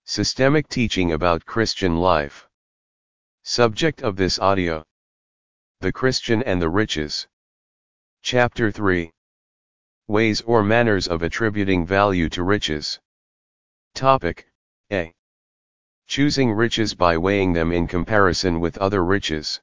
Systemic teaching about Christian life. Subject of this audio: the Christian and the riches. Chapter 3. Ways or manners of attributing value to riches. Topic: A. Choosing riches by weighing them in comparison with other riches.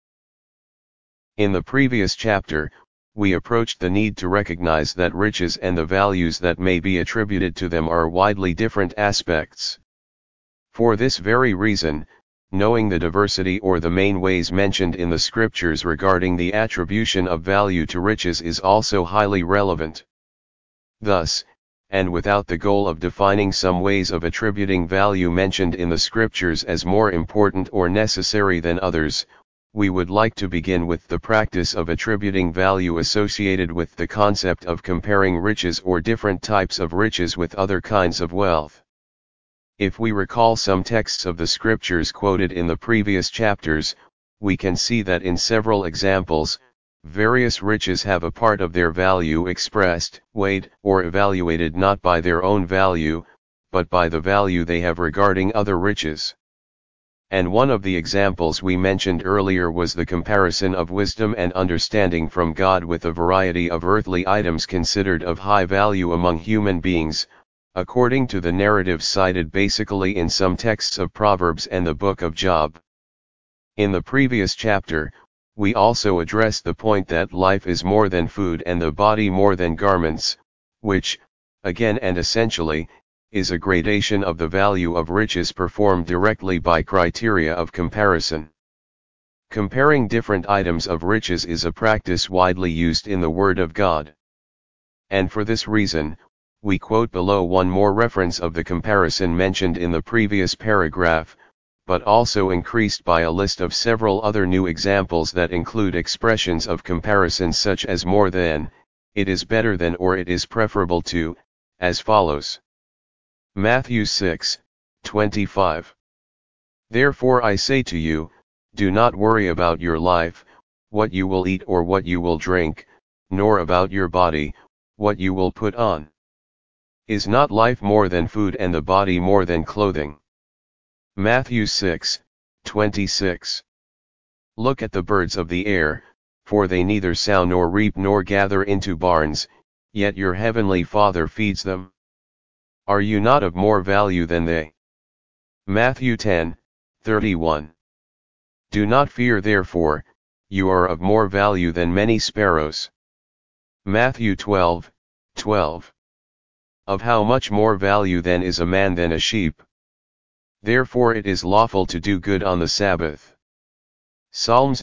In the previous chapter, we approached the need to recognize that riches and the values that may be attributed to them are widely different aspects. For this very reason, knowing the diversity or the main ways mentioned in the scriptures regarding the attribution of value to riches is also highly relevant. Thus, and without the goal of defining some ways of attributing value mentioned in the scriptures as more important or necessary than others, we would like to begin with the practice of attributing value associated with the concept of comparing riches or different types of riches with other kinds of wealth. If we recall some texts of the scriptures quoted in the previous chapters, we can see that in several examples, various riches have a part of their value expressed, weighed, or evaluated not by their own value, but by the value they have regarding other riches. And one of the examples we mentioned earlier was the comparison of wisdom and understanding from God with a variety of earthly items considered of high value among human beings, according to the narrative cited basically in some texts of Proverbs and the book of Job. In the previous chapter, we also addressed the point that life is more than food and the body more than garments, which, again and essentially, is a gradation of the value of riches performed directly by criteria of comparison. Comparing different items of riches is a practice widely used in the Word of God. And for this reason, we quote below one more reference of the comparison mentioned in the previous paragraph, but also increased by a list of several other new examples that include expressions of comparison such as more than, it is better than, or it is preferable to, as follows. Matthew 6:25. Therefore I say to you, do not worry about your life, what you will eat or what you will drink, nor about your body, what you will put on. Is not life more than food and the body more than clothing? Matthew 6:26. Look at the birds of the air, for they neither sow nor reap nor gather into barns, yet your heavenly Father feeds them. Are you not of more value than they? Matthew 10:31. Do not fear therefore, you are of more value than many sparrows. Matthew 12:12. Of how much more value then is a man than a sheep? Therefore it is lawful to do good on the Sabbath. Psalms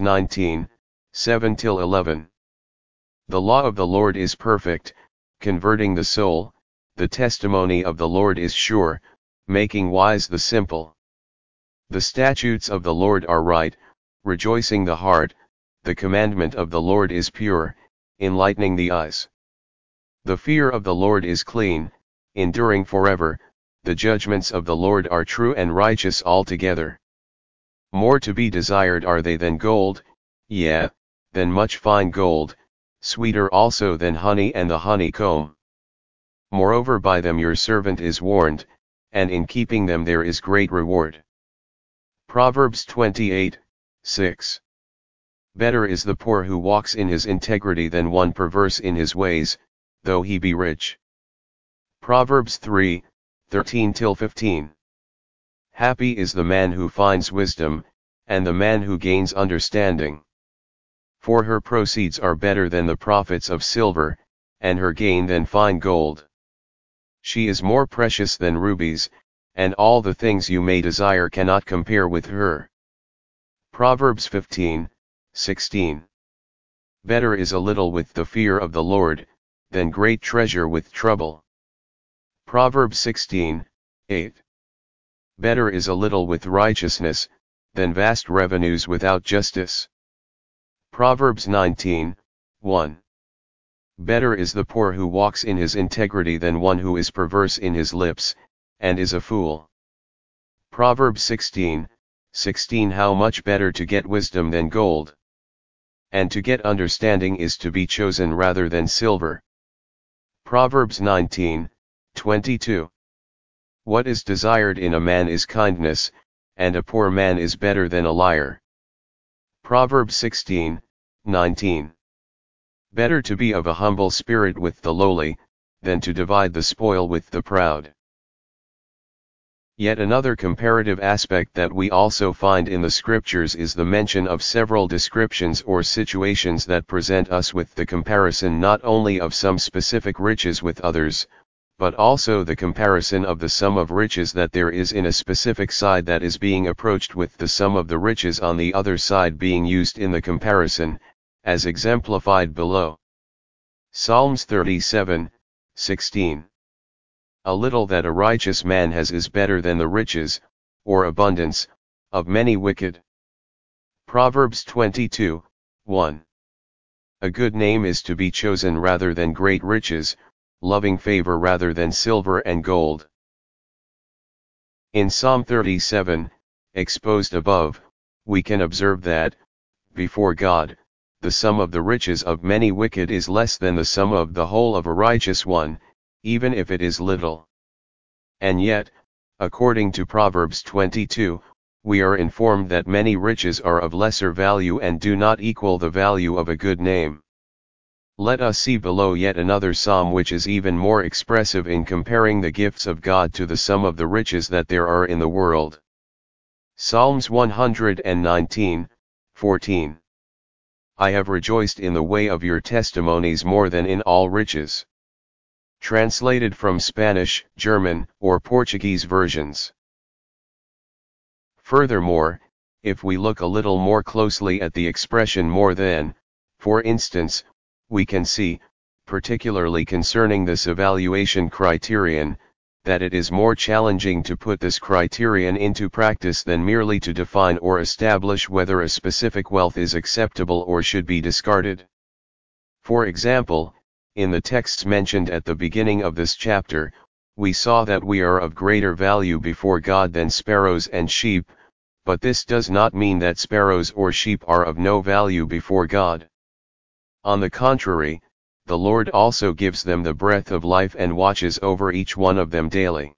19:7-11. The law of the Lord is perfect, converting the soul, the testimony of the Lord is sure, making wise the simple. The statutes of the Lord are right, rejoicing the heart, the commandment of the Lord is pure, enlightening the eyes. The fear of the Lord is clean, enduring forever, the judgments of the Lord are true and righteous altogether. More to be desired are they than gold, yea, than much fine gold, sweeter also than honey and the honeycomb. Moreover by them your servant is warned, and in keeping them there is great reward. Proverbs 28:6. Better is the poor who walks in his integrity than one perverse in his ways, though he be rich. Proverbs 3:13-15. Happy is the man who finds wisdom, and the man who gains understanding. For her proceeds are better than the profits of silver, and her gain than fine gold. She is more precious than rubies, and all the things you may desire cannot compare with her. Proverbs 15:16. Better is a little with the fear of the Lord, than great treasure with trouble. Proverbs 16:8. Better is a little with righteousness, than vast revenues without justice. Proverbs 19:1. Better is the poor who walks in his integrity than one who is perverse in his lips, and is a fool. Proverbs 16:16. How much better to get wisdom than gold, and to get understanding is to be chosen rather than silver. Proverbs 19:22. What is desired in a man is kindness, and a poor man is better than a liar. Proverbs 16:19. Better to be of a humble spirit with the lowly, than to divide the spoil with the proud. Yet another comparative aspect that we also find in the scriptures is the mention of several descriptions or situations that present us with the comparison not only of some specific riches with others, but also the comparison of the sum of riches that there is in a specific side that is being approached with the sum of the riches on the other side being used in the comparison, as exemplified below. Psalms 37:16. A little that a righteous man has is better than the riches, or abundance, of many wicked. Proverbs 22:1. A good name is to be chosen rather than great riches, loving favor rather than silver and gold. In Psalm 37, exposed above, we can observe that, before God, the sum of the riches of many wicked is less than the sum of the whole of a righteous one, even if it is little. And yet, according to Proverbs 22, we are informed that many riches are of lesser value and do not equal the value of a good name. Let us see below yet another psalm which is even more expressive in comparing the gifts of God to the sum of the riches that there are in the world. Psalms 119:14. I have rejoiced in the way of your testimonies more than in all riches. Translated from Spanish, German, or Portuguese versions. Furthermore, if we look a little more closely at the expression more than, for instance, we can see, particularly concerning this evaluation criterion, that it is more challenging to put this criterion into practice than merely to define or establish whether a specific wealth is acceptable or should be discarded. For example, in the texts mentioned at the beginning of this chapter, we saw that we are of greater value before God than sparrows and sheep, but this does not mean that sparrows or sheep are of no value before God. On the contrary, the Lord also gives them the breath of life and watches over each one of them daily.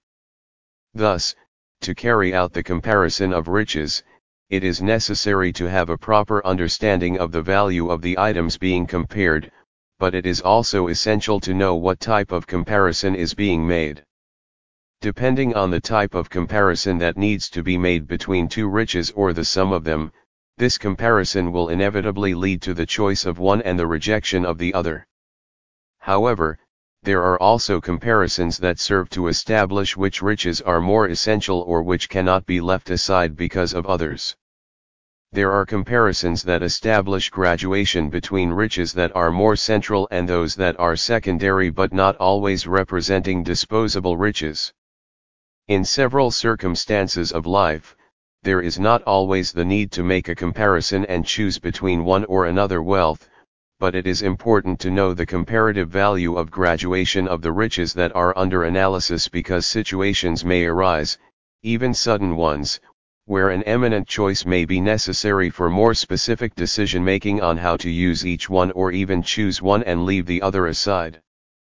Thus, to carry out the comparison of riches, it is necessary to have a proper understanding of the value of the items being compared, but it is also essential to know what type of comparison is being made. Depending on the type of comparison that needs to be made between two riches or the sum of them, this comparison will inevitably lead to the choice of one and the rejection of the other. However, there are also comparisons that serve to establish which riches are more essential or which cannot be left aside because of others. There are comparisons that establish graduation between riches that are more central and those that are secondary but not always representing disposable riches. In several circumstances of life, there is not always the need to make a comparison and choose between one or another wealth, but it is important to know the comparative value of graduation of the riches that are under analysis because situations may arise, even sudden ones, where an eminent choice may be necessary for more specific decision-making on how to use each one or even choose one and leave the other aside.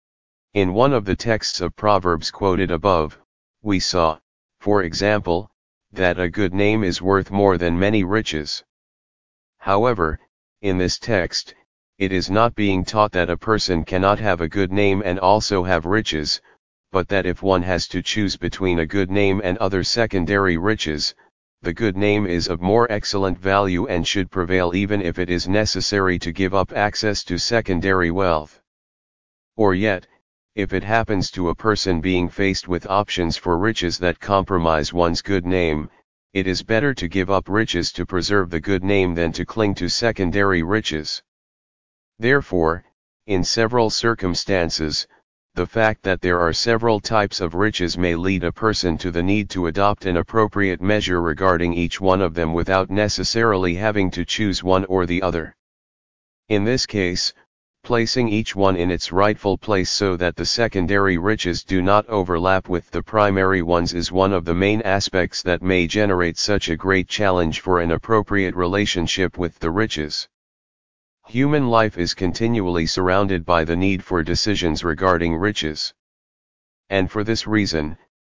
In one of the texts of Proverbs quoted above, we saw, for example, that a good name is worth more than many riches. However, in this text, it is not being taught that a person cannot have a good name and also have riches, but that if one has to choose between a good name and other secondary riches, the good name is of more excellent value and should prevail even if it is necessary to give up access to secondary wealth. Or yet, if it happens to a person being faced with options for riches that compromise one's good name, it is better to give up riches to preserve the good name than to cling to secondary riches. Therefore, in several circumstances, the fact that there are several types of riches may lead a person to the need to adopt an appropriate measure regarding each one of them without necessarily having to choose one or the other. In this case, placing each one in its rightful place so that the secondary riches do not overlap with the primary ones is one of the main aspects that may generate such a great challenge for an appropriate relationship with the riches. Human life is continually surrounded by the need for decisions regarding riches. And for this reason,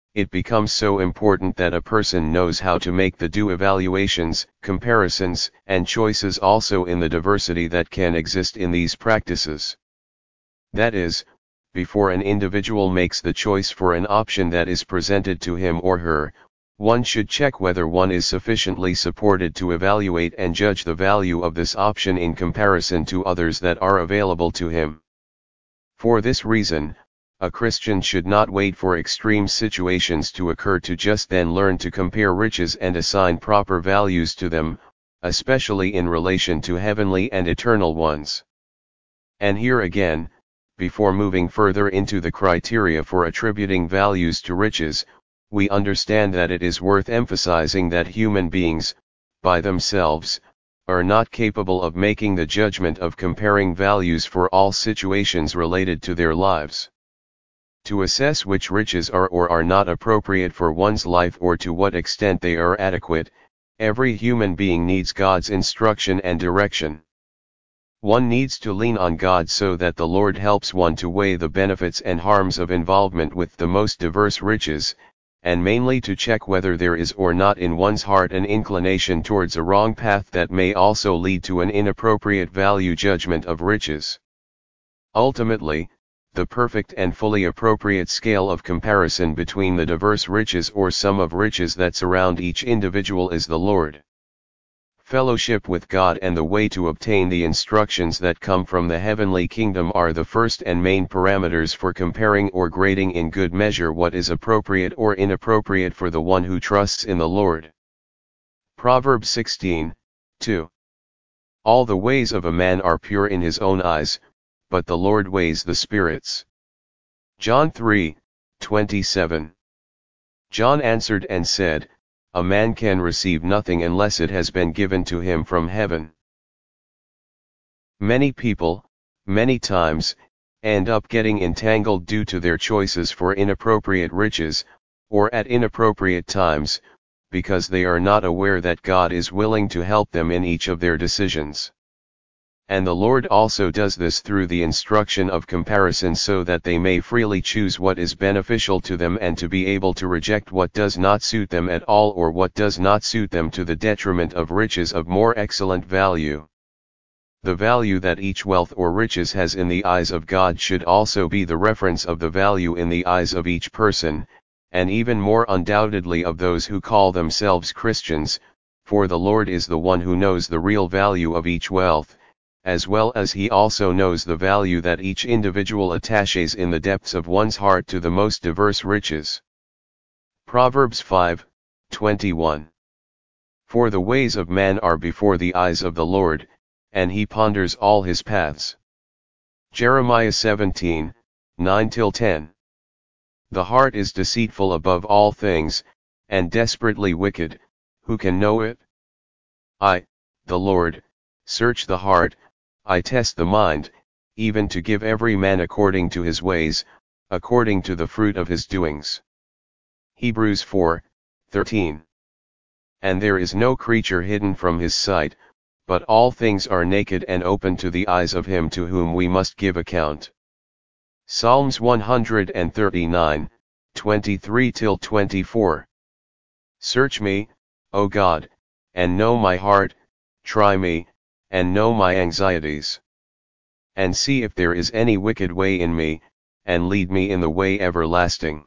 it becomes so important that a person knows how to make the due evaluations, comparisons, and choices also in the diversity that can exist in these practices. That is, before an individual makes the choice for an option that is presented to him or her, one should check whether one is sufficiently supported to evaluate and judge the value of this option in comparison to others that are available to him. For this reason, a Christian should not wait for extreme situations to occur to just then learn to compare riches and assign proper values to them, especially in relation to heavenly and eternal ones. And here again, before moving further into the criteria for attributing values to riches, we understand that it is worth emphasizing that human beings, by themselves, are not capable of making the judgment of comparing values for all situations related to their lives. To assess which riches are or are not appropriate for one's life or to what extent they are adequate, every human being needs God's instruction and direction. One needs to lean on God so that the Lord helps one to weigh the benefits and harms of involvement with the most diverse riches, and mainly to check whether there is or not in one's heart an inclination towards a wrong path that may also lead to an inappropriate value judgment of riches. Ultimately, the perfect and fully appropriate scale of comparison between the diverse riches or sum of riches that surround each individual is the Lord. Fellowship with God and the way to obtain the instructions that come from the heavenly kingdom are the first and main parameters for comparing or grading in good measure what is appropriate or inappropriate for the one who trusts in the Lord. Proverbs 16:2. All the ways of a man are pure in his own eyes, but the Lord weighs the spirits. John 3:27. John answered and said, a man can receive nothing unless it has been given to him from heaven. Many people, many times, end up getting entangled due to their choices for inappropriate riches, or at inappropriate times, because they are not aware that God is willing to help them in each of their decisions. And the Lord also does this through the instruction of comparison so that they may freely choose what is beneficial to them and to be able to reject what does not suit them at all or what does not suit them to the detriment of riches of more excellent value. The value that each wealth or riches has in the eyes of God should also be the reference of the value in the eyes of each person, and even more undoubtedly of those who call themselves Christians, for the Lord is the one who knows the real value of each wealth, as well as he also knows the value that each individual attaches in the depths of one's heart to the most diverse riches. Proverbs 5:21. For the ways of man are before the eyes of the Lord, and he ponders all his paths. Jeremiah 17:9-10. The heart is deceitful above all things, and desperately wicked, who can know it? I, the Lord, search the heart, I test the mind, even to give every man according to his ways, according to the fruit of his doings. Hebrews 4:13. And there is no creature hidden from his sight, but all things are naked and open to the eyes of him to whom we must give account. Psalms 139:23-24. Search me, O God, and know my heart, try me, and know my anxieties. And see if there is any wicked way in me, and lead me in the way everlasting.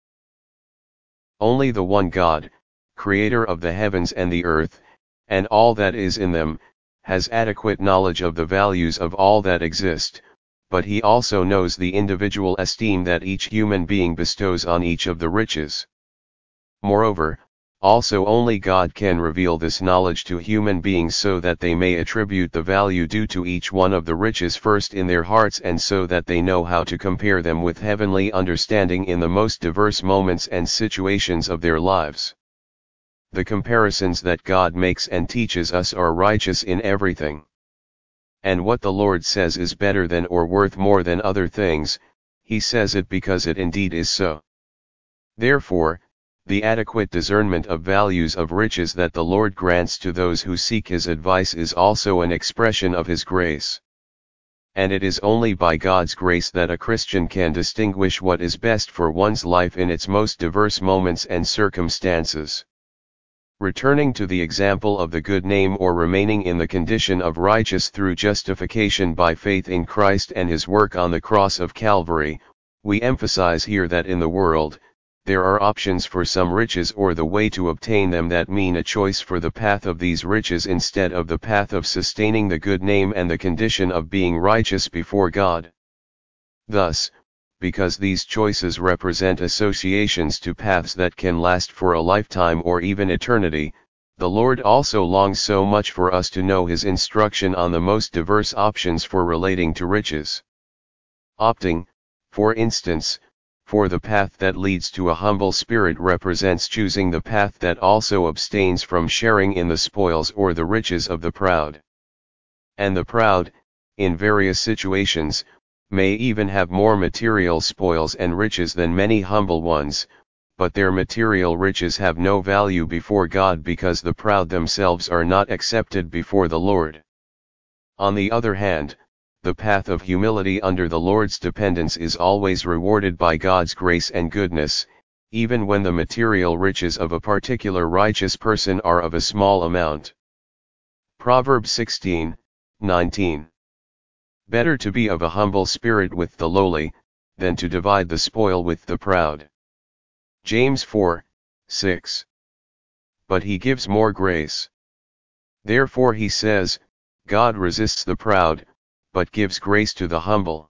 Only the one God, creator of the heavens and the earth, and all that is in them, has adequate knowledge of the values of all that exist, but he also knows the individual esteem that each human being bestows on each of the riches. Moreover, also only God can reveal this knowledge to human beings so that they may attribute the value due to each one of the riches first in their hearts and so that they know how to compare them with heavenly understanding in the most diverse moments and situations of their lives. The comparisons that God makes and teaches us are righteous in everything. And what the Lord says is better than or worth more than other things, he says it because it indeed is so. Therefore, the adequate discernment of values of riches that the Lord grants to those who seek his advice is also an expression of his grace. and it is only by God's grace that a Christian can distinguish what is best for one's life in its most diverse moments and circumstances. Returning to the example of the good name or remaining in the condition of righteous through justification by faith in Christ and his work on the cross of Calvary, we emphasize here that in the world, there are options for some riches or the way to obtain them that mean a choice for the path of these riches instead of the path of sustaining the good name and the condition of being righteous before God. Thus, because these choices represent associations to paths that can last for a lifetime or even eternity, the Lord also longs so much for us to know his instruction on the most diverse options for relating to riches. Opting, for instance, for the path that leads to a humble spirit represents choosing the path that also abstains from sharing in the spoils or the riches of the proud. And the proud, in various situations, may even have more material spoils and riches than many humble ones, but their material riches have no value before God because the proud themselves are not accepted before the Lord. On the other hand, the path of humility under the Lord's dependence is always rewarded by God's grace and goodness, even when the material riches of a particular righteous person are of a small amount. Proverbs 16:19. Better to be of a humble spirit with the lowly, than to divide the spoil with the proud. James 4:6. But he gives more grace. Therefore he says, God resists the proud, but gives grace to the humble.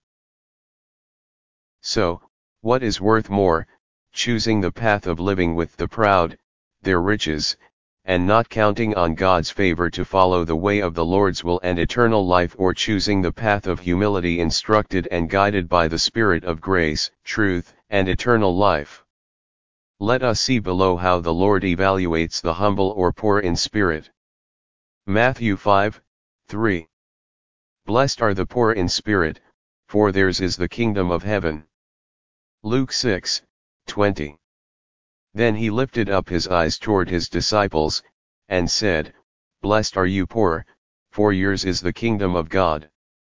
So, what is worth more, choosing the path of living with the proud, their riches, and not counting on God's favor to follow the way of the Lord's will and eternal life, or choosing the path of humility instructed and guided by the Spirit of grace, truth, and eternal life? Let us see below how the Lord evaluates the humble or poor in spirit. Matthew 5:3. Blessed are the poor in spirit, for theirs is the kingdom of heaven. Luke 6:20. Then he lifted up his eyes toward his disciples, and said, Blessed are you poor, for yours is the kingdom of God.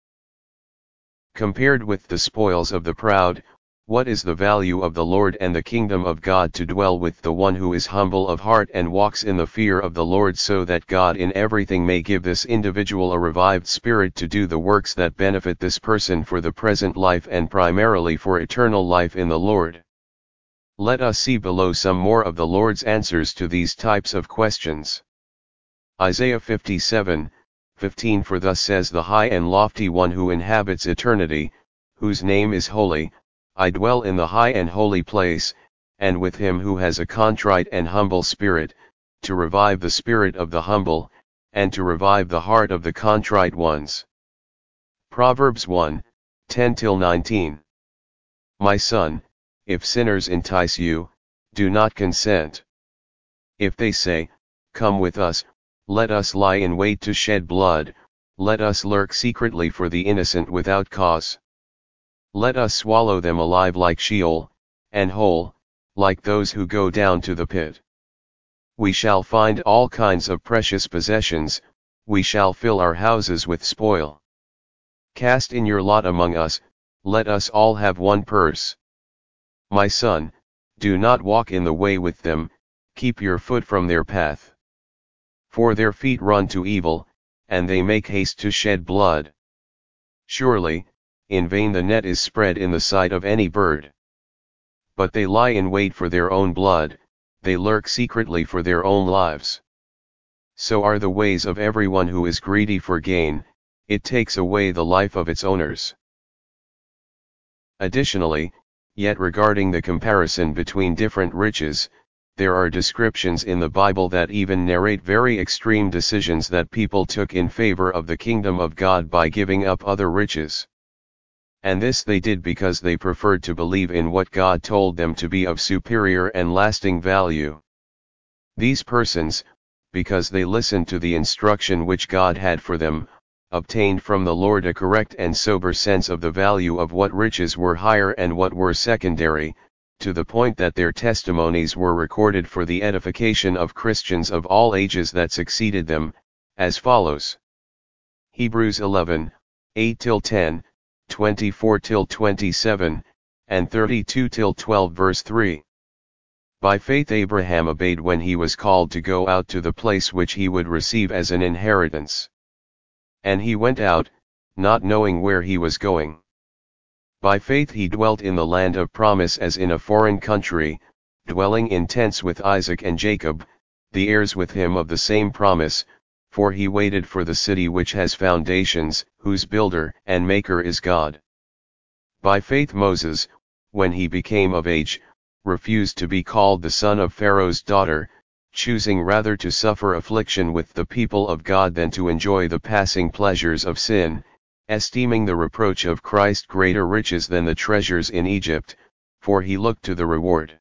Compared with the spoils of the proud, what is the value of the Lord and the kingdom of God to dwell with the one who is humble of heart and walks in the fear of the Lord, so that God in everything may give this individual a revived spirit to do the works that benefit this person for the present life and primarily for eternal life in the Lord? Let us see below some more of the Lord's answers to these types of questions. Isaiah 57:15. For thus says the high and lofty one who inhabits eternity, whose name is holy, I dwell in the high and holy place, and with him who has a contrite and humble spirit, to revive the spirit of the humble, and to revive the heart of the contrite ones. Proverbs 1:10-19. My son, if sinners entice you, do not consent. If they say, Come with us, let us lie in wait to shed blood, let us lurk secretly for the innocent without cause. Let us swallow them alive like Sheol, and whole, like those who go down to the pit. We shall find all kinds of precious possessions, we shall fill our houses with spoil. Cast in your lot among us, let us all have one purse. My son, do not walk in the way with them, keep your foot from their path. For their feet run to evil, and they make haste to shed blood. Surely, in vain the net is spread in the sight of any bird. But they lie in wait for their own blood, they lurk secretly for their own lives. So are the ways of everyone who is greedy for gain, it takes away the life of its owners. Additionally, yet regarding the comparison between different riches, there are descriptions in the Bible that even narrate very extreme decisions that people took in favor of the kingdom of God by giving up other riches. And this they did because they preferred to believe in what God told them to be of superior and lasting value. These persons, because they listened to the instruction which God had for them, obtained from the Lord a correct and sober sense of the value of what riches were higher and what were secondary, to the point that their testimonies were recorded for the edification of Christians of all ages that succeeded them, as follows. Hebrews 11:8. 8-10, 24-27, and 32-12 verse 3. By faith Abraham obeyed when he was called to go out to the place which he would receive as an inheritance. And he went out, not knowing where he was going. By faith he dwelt in the land of promise as in a foreign country, dwelling in tents with Isaac and Jacob, the heirs with him of the same promise, for he waited for the city which has foundations, whose builder and maker is God. By faith Moses, when he became of age, refused to be called the son of Pharaoh's daughter, choosing rather to suffer affliction with the people of God than to enjoy the passing pleasures of sin, esteeming the reproach of Christ greater riches than the treasures in Egypt, for he looked to the reward.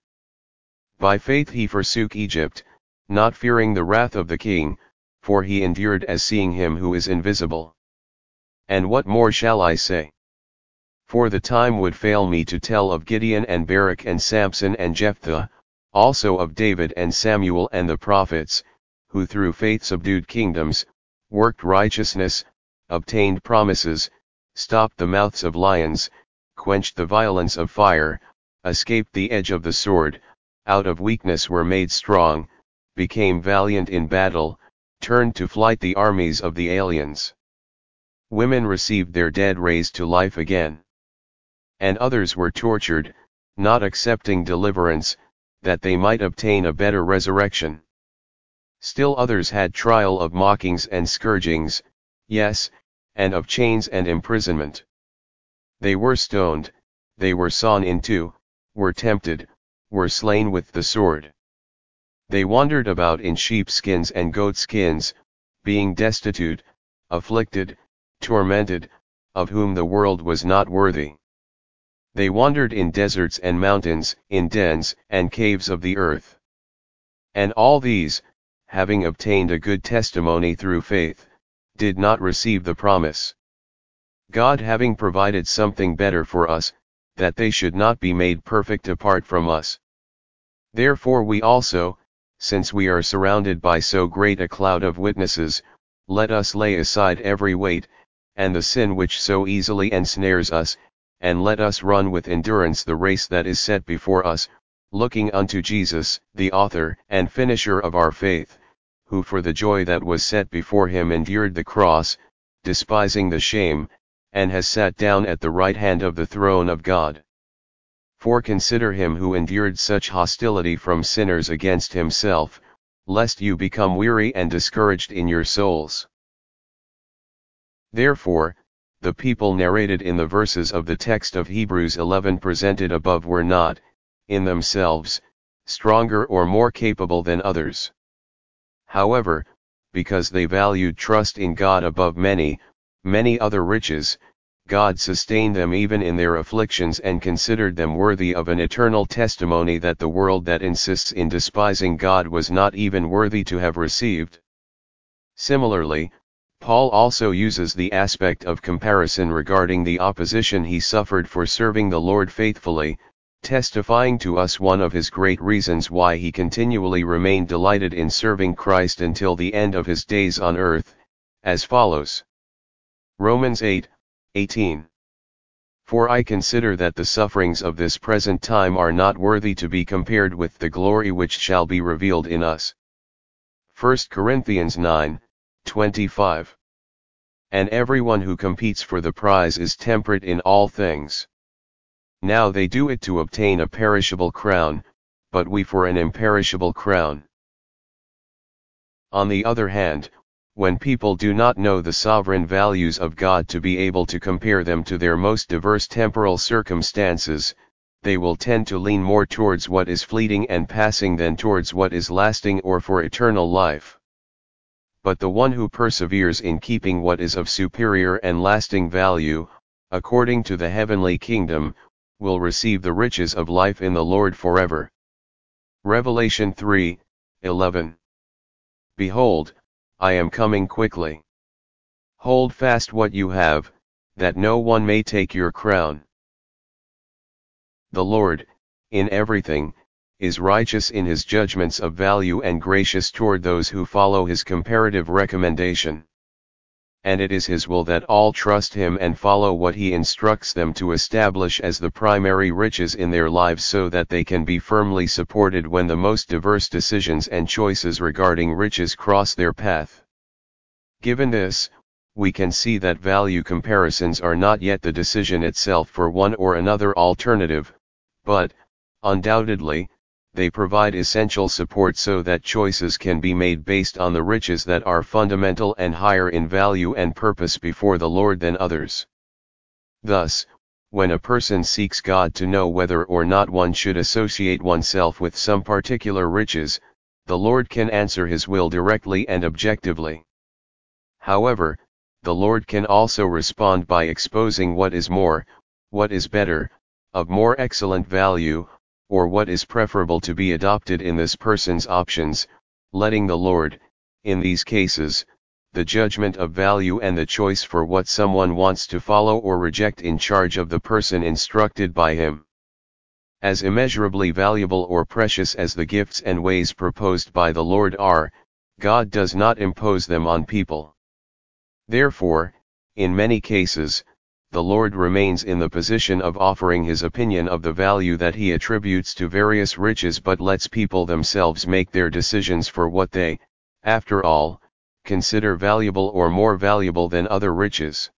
By faith he forsook Egypt, not fearing the wrath of the king, for he endured as seeing him who is invisible. And what more shall I say? For the time would fail me to tell of Gideon and Barak and Samson and Jephthah, also of David and Samuel and the prophets, who through faith subdued kingdoms, worked righteousness, obtained promises, stopped the mouths of lions, quenched the violence of fire, escaped the edge of the sword, out of weakness were made strong, became valiant in battle, turned to flight the armies of the aliens. Women received their dead raised to life again. And others were tortured, not accepting deliverance, that they might obtain a better resurrection. Still others had trial of mockings and scourgings, yes, and of chains and imprisonment. They were stoned, they were sawn in two, were tempted, were slain with the sword. They wandered about in sheepskins and goatskins, being destitute, afflicted, tormented, of whom the world was not worthy. They wandered in deserts and mountains, in dens and caves of the earth. And all these, having obtained a good testimony through faith, did not receive the promise. God having provided something better for us, that they should not be made perfect apart from us. Therefore we also, since we are surrounded by so great a cloud of witnesses, let us lay aside every weight, and the sin which so easily ensnares us, and let us run with endurance the race that is set before us, looking unto Jesus, the author and finisher of our faith, who for the joy that was set before him endured the cross, despising the shame, and has sat down at the right hand of the throne of God. For consider him who endured such hostility from sinners against himself, lest you become weary and discouraged in your souls. Therefore, the people narrated in the verses of the text of Hebrews 11 presented above were not, in themselves, stronger or more capable than others. However, because they valued trust in God above many other riches, God sustained them even in their afflictions and considered them worthy of an eternal testimony that the world that insists in despising God was not even worthy to have received. Similarly, Paul also uses the aspect of comparison regarding the opposition he suffered for serving the Lord faithfully, testifying to us one of his great reasons why he continually remained delighted in serving Christ until the end of his days on earth, as follows. Romans 8:18. For I consider that the sufferings of this present time are not worthy to be compared with the glory which shall be revealed in us. 1 Corinthians 9:25. And everyone who competes for the prize is temperate in all things. Now they do it to obtain a perishable crown, but we for an imperishable crown. On the other hand, when people do not know the sovereign values of God to be able to compare them to their most diverse temporal circumstances, they will tend to lean more towards what is fleeting and passing than towards what is lasting or for eternal life. But the one who perseveres in keeping what is of superior and lasting value, according to the heavenly kingdom, will receive the riches of life in the Lord forever. Revelation 3:11. Behold, I am coming quickly. Hold fast what you have, that no one may take your crown. The Lord, in everything, is righteous in his judgments of value and gracious toward those who follow his comparative recommendation. and it is his will that all trust him and follow what he instructs them to establish as the primary riches in their lives, so that they can be firmly supported when the most diverse decisions and choices regarding riches cross their path. Given this, we can see that value comparisons are not yet the decision itself for one or another alternative, but, undoubtedly, they provide essential support so that choices can be made based on the riches that are fundamental and higher in value and purpose before the Lord than others. Thus, when a person seeks God to know whether or not one should associate oneself with some particular riches, the Lord can answer his will directly and objectively. However, the Lord can also respond by exposing what is more, what is better, of more excellent value, or what is preferable to be adopted in this person's options, letting the Lord, in these cases, the judgment of value and the choice for what someone wants to follow or reject in charge of the person instructed by him. As immeasurably valuable or precious as the gifts and ways proposed by the Lord are, God does not impose them on people. Therefore, in many cases, the Lord remains in the position of offering his opinion of the value that he attributes to various riches, but lets people themselves make their decisions for what they, after all, consider valuable or more valuable than other riches.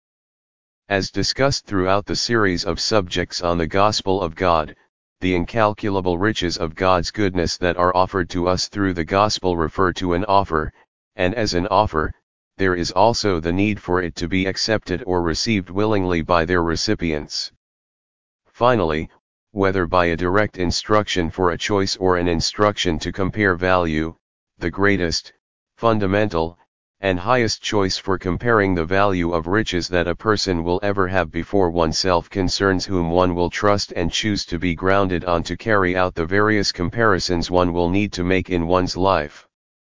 As discussed throughout the series of subjects on the Gospel of God, the incalculable riches of God's goodness that are offered to us through the Gospel refer to an offer, and as an offer, there is also the need for it to be accepted or received willingly by their recipients. Finally, whether by a direct instruction for a choice or an instruction to compare value, the greatest, fundamental, and highest choice for comparing the value of riches that a person will ever have before oneself concerns whom one will trust and choose to be grounded on to carry out the various comparisons one will need to make in one's life.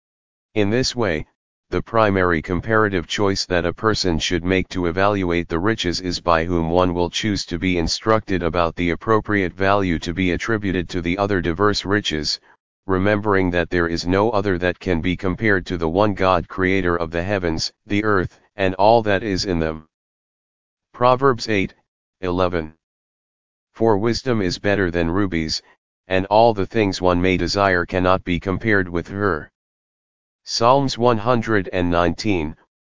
In this way, the primary comparative choice that a person should make to evaluate the riches is by whom one will choose to be instructed about the appropriate value to be attributed to the other diverse riches, remembering that there is no other that can be compared to the one God, creator of the heavens, the earth, and all that is in them. Proverbs 8:11. For wisdom is better than rubies, and all the things one may desire cannot be compared with her. Psalms 119,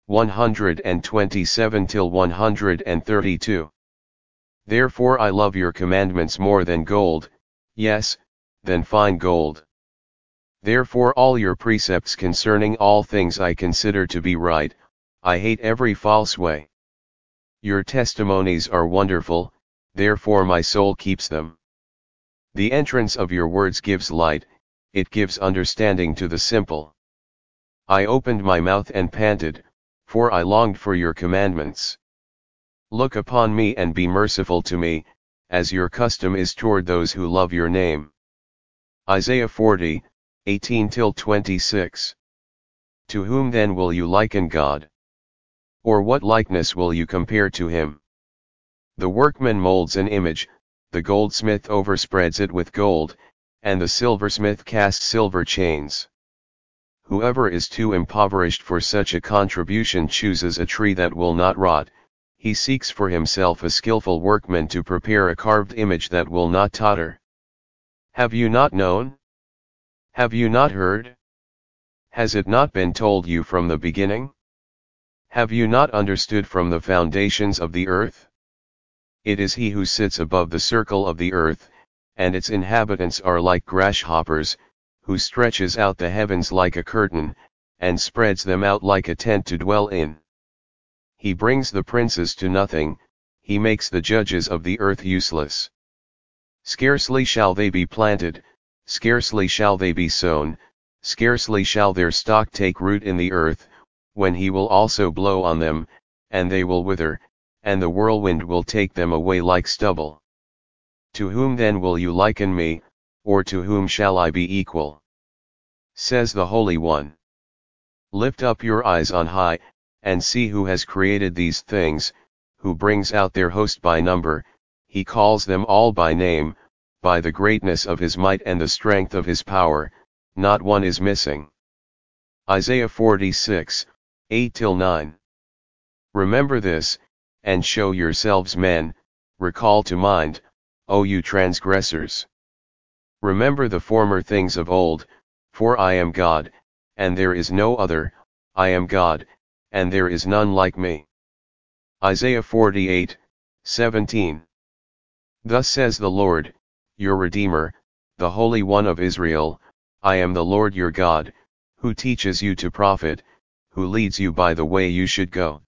127-132. Therefore I love your commandments more than gold, yes, than fine gold. Therefore all your precepts concerning all things I consider to be right, I hate every false way. Your testimonies are wonderful, therefore my soul keeps them. The entrance of your words gives light, it gives understanding to the simple. I opened my mouth and panted, for I longed for your commandments. Look upon me and be merciful to me, as your custom is toward those who love your name. Isaiah 40:18-26. To whom then will you liken God? Or what likeness will you compare to him? The workman molds an image, the goldsmith overspreads it with gold, and the silversmith casts silver chains. Whoever is too impoverished for such a contribution chooses a tree that will not rot, he seeks for himself a skillful workman to prepare a carved image that will not totter. Have you not known? Have you not heard? Has it not been told you from the beginning? Have you not understood from the foundations of the earth? It is he who sits above the circle of the earth, and its inhabitants are like grasshoppers, who stretches out the heavens like a curtain, and spreads them out like a tent to dwell in. He brings the princes to nothing, he makes the judges of the earth useless. Scarcely shall they be planted, scarcely shall they be sown, scarcely shall their stock take root in the earth, when he will also blow on them, and they will wither, and the whirlwind will take them away like stubble. To whom then will you liken me, or to whom shall I be equal? Says the Holy One. Lift up your eyes on high, and see who has created these things, who brings out their host by number, he calls them all by name, by the greatness of his might and the strength of his power, not one is missing. Isaiah 46:8-9. Remember this, and show yourselves men, recall to mind, O you transgressors. Remember the former things of old, for I am God, and there is no other, I am God, and there is none like me. Isaiah 48:17. Thus says the Lord, your Redeemer, the Holy One of Israel, I am the Lord your God, who teaches you to profit, who leads you by the way you should go.